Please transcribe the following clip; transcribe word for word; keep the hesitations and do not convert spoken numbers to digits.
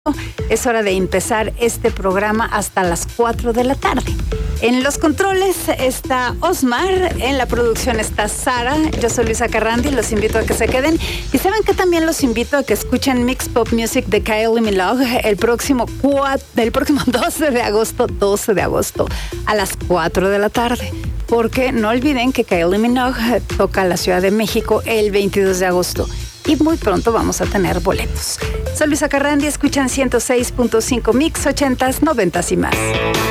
Es hora de empezar este programa hasta las cuatro de la tarde. En los controles está Osmar, en la producción está Sara, yo soy Luisa Carrandi, los invito a que se queden. Y saben que también los invito a que escuchen Mix Pop Music de Kylie Minogue el próximo, cuatro, el próximo doce de agosto, doce de agosto, a las cuatro de la tarde. Porque no olviden que Kylie Minogue toca la Ciudad de México el veintidós de agosto. Y muy pronto vamos a tener boletos. Soy Luisa Carrandi, escuchan ciento seis punto cinco Mix, ochentas, noventas y más.